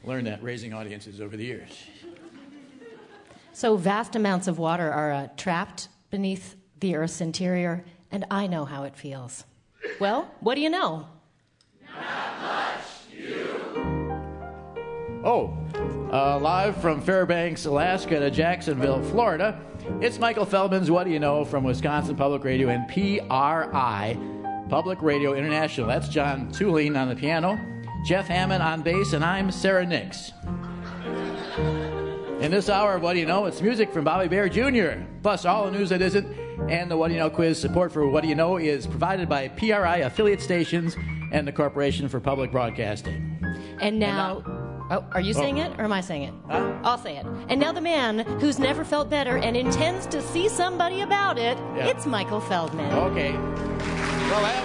Learned that raising audiences over the years. So vast amounts of water are trapped beneath the Earth's interior, and I know how it feels. Well, what do you know? Not much, live from Fairbanks, Alaska to Jacksonville, Florida, it's Michael Feldman's What Do You Know from Wisconsin Public Radio and PRI, Public Radio International. That's John Tulane on the piano, Jeff Hammond on bass, and I'm Sarah Nix. In this hour of What Do You Know, it's music from Bobby Bare Jr., plus all the news that isn't, and the What Do You Know quiz. Support for What Do You Know is provided by PRI affiliate stations and the Corporation for Public Broadcasting. And now... Oh, are you saying it, or am I saying it? I'll say it. And now the man who's never felt better and intends to see somebody about it, It's Michael Feldman. Okay. Well, that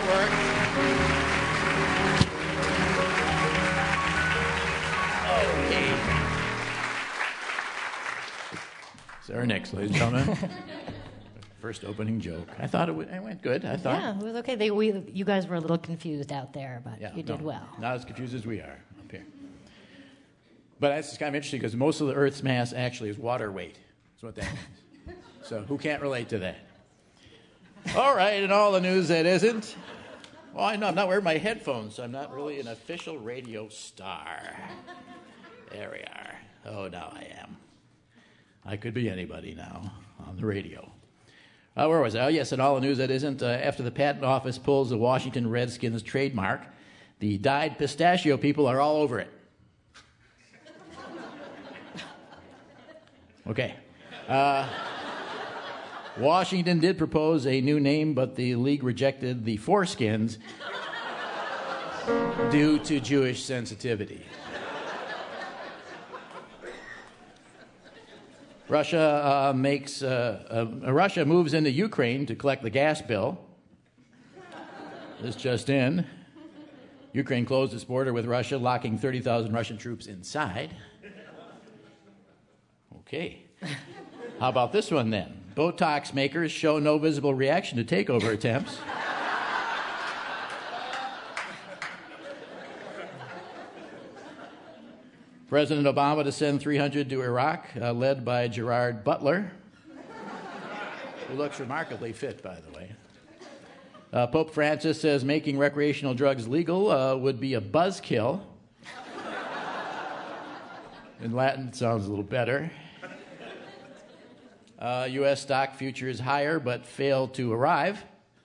worked. Okay. Sarah Nix, ladies and gentlemen. First opening joke. I thought it went good. I thought. Yeah, it was okay. You guys were a little confused out there, but you did well. Not as confused as we are up here. But that's kind of interesting because most of the Earth's mass actually is water weight. That's what that means. So who can't relate to that? All right, and all the news that isn't. Well, I know I'm not wearing my headphones, so I'm not really an official radio star. There we are. Oh, now I am. I could be anybody now on the radio. Where was I? Oh, yes, and all the news that isn't. After the Patent Office pulls the Washington Redskins trademark, the dyed pistachio people are all over it. Okay. Washington did propose a new name, but the league rejected the Foreskins due to Jewish sensitivity. Russia moves into Ukraine to collect the gas bill. This just in. Ukraine closed its border with Russia, locking 30,000 Russian troops inside. Okay. How about this one then? Botox makers show no visible reaction to takeover attempts. President Obama to send 300 to Iraq, led by Gerard Butler, who looks remarkably fit, by the way. Pope Francis says making recreational drugs legal would be a buzzkill. In Latin, it sounds a little better. U.S. stock futures higher, but fail to arrive.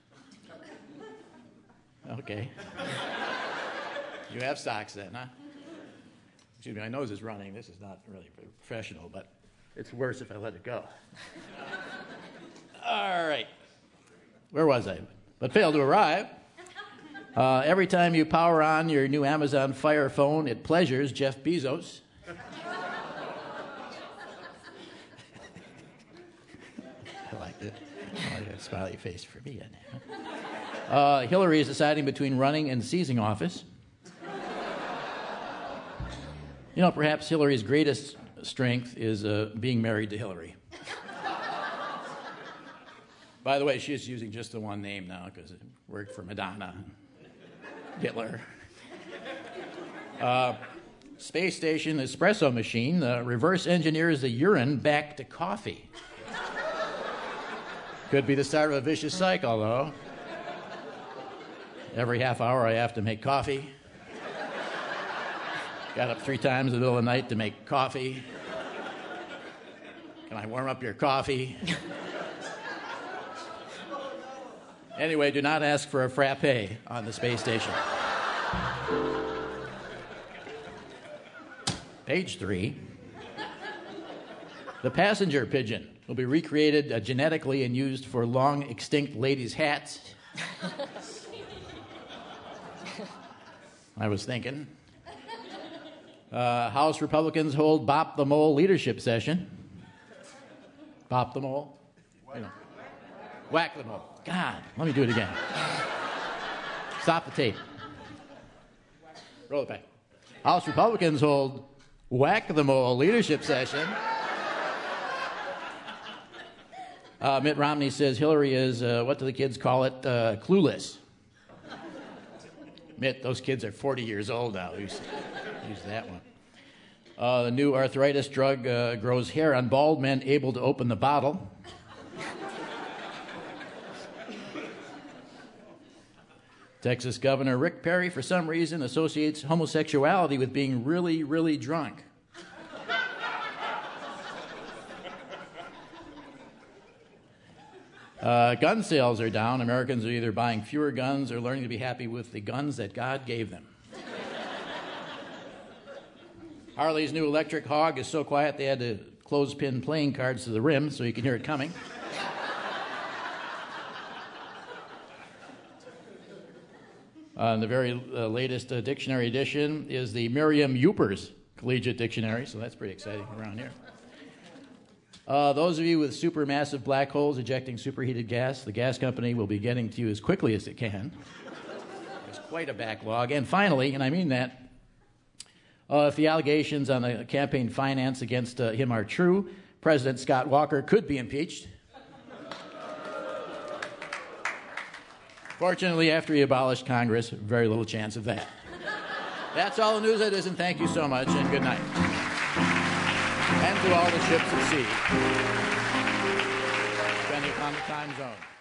Okay. You have stocks then, huh? Excuse me, my nose is running. This is not really professional, but it's worse if I let it go. All right. Where was I? But failed to arrive. Every time you power on your new Amazon Fire phone, it pleasures Jeff Bezos. I liked it. I got a smiley face for me. Hillary is deciding between running and seizing office. You know, perhaps Hillary's greatest strength is being married to Hillary. By the way, she's using just the one name now because it worked for Madonna, Hitler. Space station espresso machine reverse engineers the urine back to coffee. Could be the start of a vicious cycle, though. Every half hour I have to make coffee. Got up 3 times in the middle of the night to make coffee. Can I warm up your coffee? Anyway, do not ask for a frappe on the space station. Page 3. The passenger pigeon will be recreated genetically and used for long extinct ladies' hats. I was thinking. House Republicans hold Bop the Mole leadership session. Bop the Mole? You know. Whack the Mole. God, let me do it again. Stop the tape. Roll it back. House Republicans hold Whack the Mole leadership session. Mitt Romney says Hillary is, what do the kids call it, clueless. Mitt, those kids are 40 years old now. Use that one. The new arthritis drug grows hair on bald men able to open the bottle. Texas Governor Rick Perry, for some reason, associates homosexuality with being really, really drunk. Gun sales are down. Americans are either buying fewer guns or learning to be happy with the guns that God gave them. Harley's new electric hog is so quiet they had to clothespin playing cards to the rim so you can hear it coming. The very latest dictionary edition is the Merriam-Webster's Collegiate Dictionary, so that's pretty exciting around here. Those of you with supermassive black holes ejecting superheated gas, the gas company will be getting to you as quickly as it can. There's quite a backlog. And finally, and I mean that, if the allegations on the campaign finance against him are true, President Scott Walker could be impeached. Fortunately, after he abolished Congress, very little chance of that. That's all the news it is, and thank you so much, and good night. And to all the ships at sea, depending upon the time zone.